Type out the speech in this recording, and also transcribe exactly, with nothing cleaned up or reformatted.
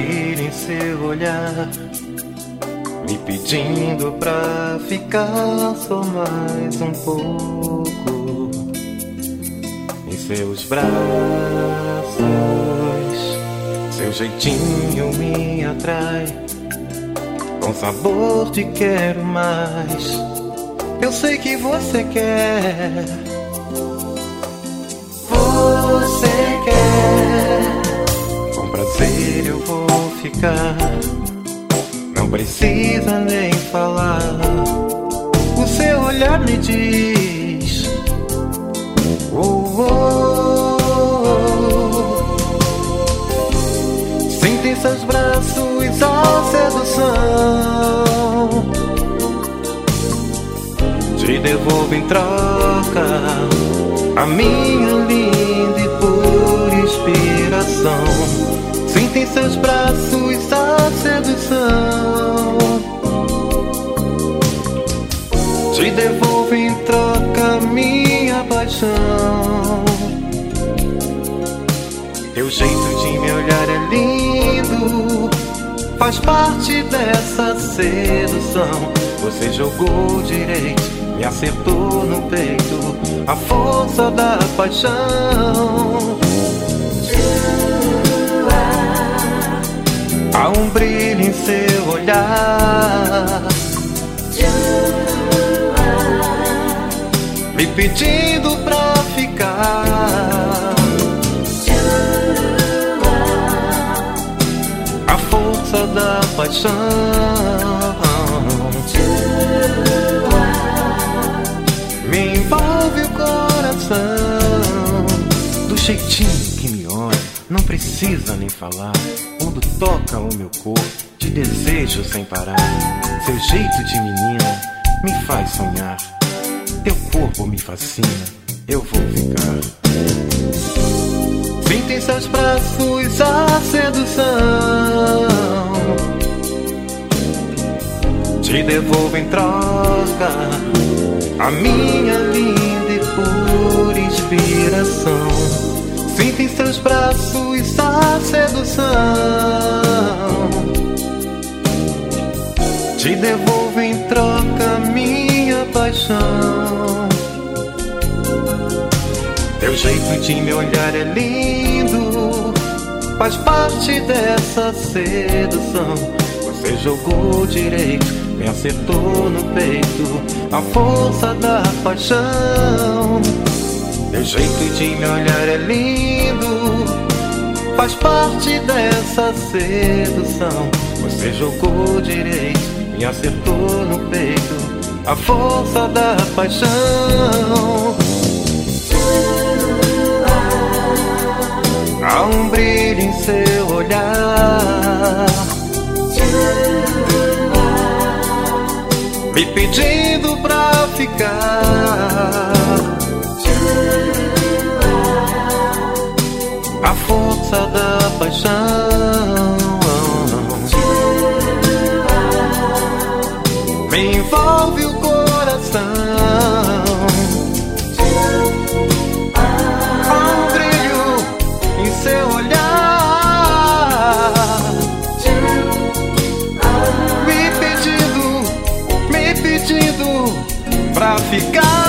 brilho em seu olhar, me pedindo pra ficar só mais um pouco em seus braços. Seu jeitinho me atrai, com sabor de quero mais. Eu sei que você quer, você quer. Com prazer eu vou ficar, não precisa nem falar. O seu olhar me diz oh, oh, oh. Sinta em seus braços a sedução, te devolvo em troca a minha linda e pura inspiração. Sinta em seus braços a sedução, te devolvo em troca minha paixão. Teu jeito de me olhar é lindo, faz parte dessa sedução. Você jogou direito, me acertou no peito, a força da paixão. Há um brilho em seu olhar, me pedindo pra ficar. A força da paixão me envolve o coração. Do jeitinho que me olha, não precisa nem falar. Quando toca o meu corpo, te desejo sem parar. Seu jeito de menina me faz sonhar, teu corpo me fascina, eu vou ficar. Sinta em seus braços a sedução, te devolvo em troca a minha linda e pura inspiração. Sinta em seus braços a sedução, te devolvo em troca minha paixão. Teu jeito de me olhar é lindo, faz parte dessa sedução. Você jogou direito, me acertou no peito, a força da paixão. Teu jeito de me olhar é lindo, faz parte dessa sedução. Você jogou direito, me acertou no peito, a força da paixão. Há um brilho em seu olhar, me pedindo pra ficar. A força da paixão me envolve o coração. Há um brilho em seu olhar, me pedindo, me pedindo pra ficar.